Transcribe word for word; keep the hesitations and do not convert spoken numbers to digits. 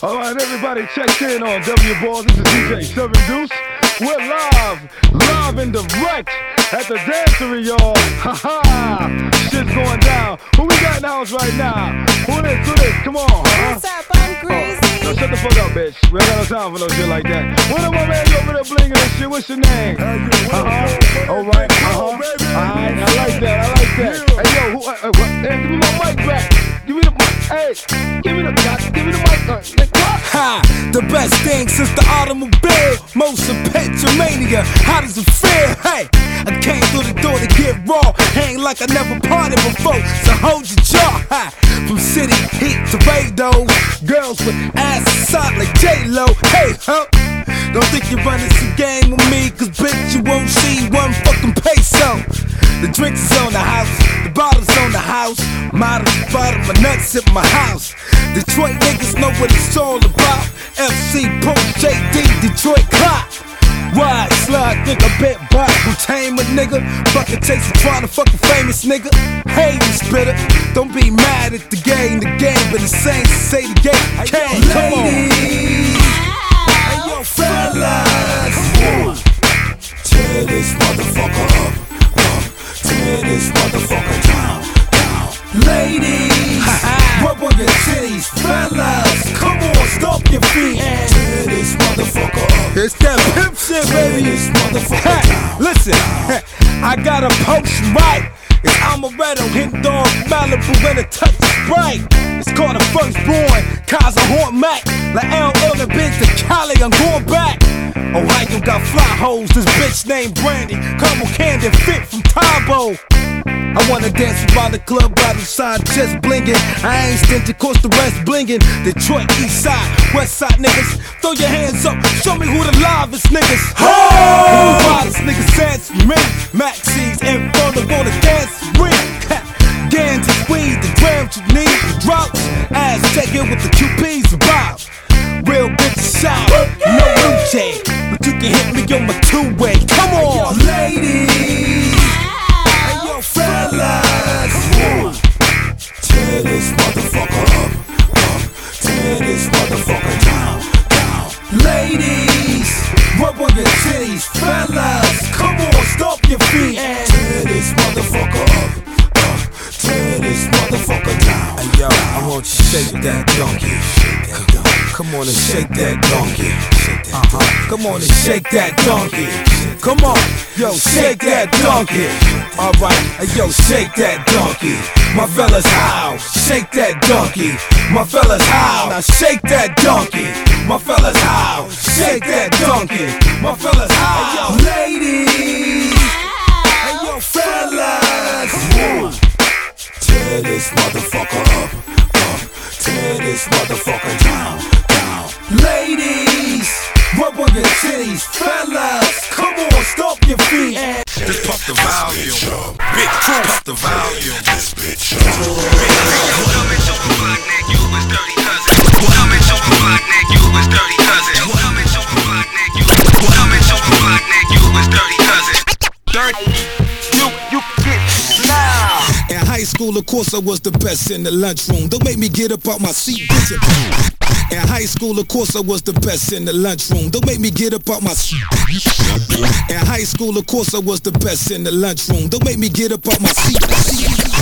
All right, everybody checked in on W Ball. This is D J Seven Deuce. We're live, live and direct at the dancery, y'all. Ha ha! Shit's going down. Who we got in the house right now? Who this? Who this? Come on. Uh-huh. What's up? I'm Greasy. Oh, no, shut the fuck up, bitch. We ain't got no time for no shit like that. What up, my man? You over there blinging and shit? What's your name? Uh-huh. All right. Uh-huh. All right. I like that. I like that. Hey, yo, who? Uh, uh, what? Hey, give me my mic back. Give me the mic. Hey, give me the, give me the mic. Uh, what? Ha! The best thing since the automobile. Motion picture mania. How does it feel? Hey, I came through the door to get raw. Hang like I never partied before. So hold your jaw. Ha! From city heat to rados. Girls with asses soft like J-Lo. Hey, huh? Don't think you're running some game with me, cause bitch, you won't see one fucking peso. The drinks is on the house, the bottles on the house. Models bottom, my nuts at my house. Detroit niggas know what it's all about. F C, Post, J D, Detroit Clock. Wide slide, think a bit back, will tame a nigga. Fucking takes a trying to fuck a famous nigga. Hey, you spitter, don't be mad at the game, the game, but the same say the game came. Come on. Hey, yo, fellas, tear this motherfucker up, up. Tear this motherfucker down, down. Ladies, rub on your titties, fellas. Come on, stomp your feet. Tear this motherfucker up. It's that pimp shit, baby. Tear this motherfucker down. Listen, I got a potion right. It's Amaretto, Hint Dog, Malibu, and a touch of Sprite. It's called a firstborn, Kaiser Horn Mac. Like L on the bitch to Cali, I'm going back. Ohio got fly hoes, this bitch named Brandy. Caramel candy fit from Tybo. I wanna dance around the club, bottom side, just blingin'. I ain't stingy, cause the rest blingin'. Detroit, east side, west side niggas. Throw your hands up, show me who the livest niggas. Oh! Who wildest niggas dance for me? Maxie's in front of on the dance ring. Ganges, weed, the grams you need, the droughts. Ass take it with the Q Ps about. Real bitches shout, no Luce, but you can hit me on my two-way. Come on, ladies. Fellas, tear this motherfucker up, up. Tear this motherfucker down, down. Ladies, rub on your titties, fellas. Come on, stomp your feet. Tear this motherfucker up, up. Tear this motherfucker down. Hey yo, I want you to shake that donkey. Come on and shake that donkey. Uh-huh. Come on and shake that donkey. Come on, yo, shake that donkey. Alright, hey, yo, shake that donkey. My fellas howl, shake that donkey. My fellas howl, now shake that donkey. My fellas howl, shake that donkey. My fellas howl, hey, yo, ladies. Hey, yo, fellas. Tear this motherfucker up, up. Tear this motherfucker down, down. Ladies, rub on your titties, fellas. Come on, stomp your feet. Just pump the volume. Big crew, pump the volume. This bitch. Come and show a block, nigga, you was dirty cousin. Come and show a block, nigga, you was dirty cousin. Come and show a block, nigga, you. Come and show a block, nigga, you was dirty cousin. Dirty. You, you get now. In high school, of course, I was the best in the lunchroom. Don't make me get up out my seat, bitch. In high school, of course, I was the best in the lunchroom. Don't make me get up out my seat. In high school, of course, I was the best in the lunchroom. Don't make me get up out my seat.